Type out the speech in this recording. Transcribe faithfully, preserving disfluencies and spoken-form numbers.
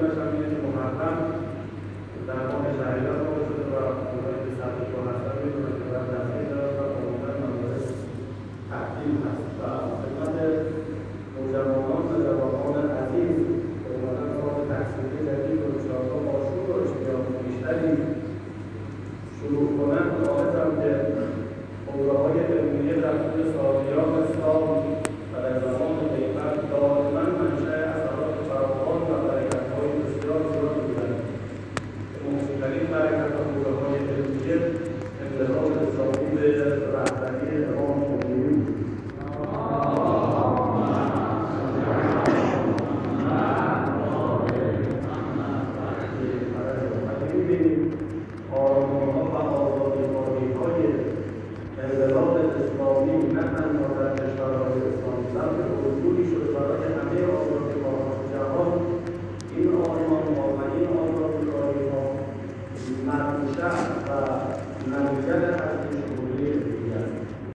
داشتم اینه که محرم در ماه شهریور واقع شده و اونایی که سطح شو هستن میدونن که باید دسته دارد و عموما موارد تعطیل هست.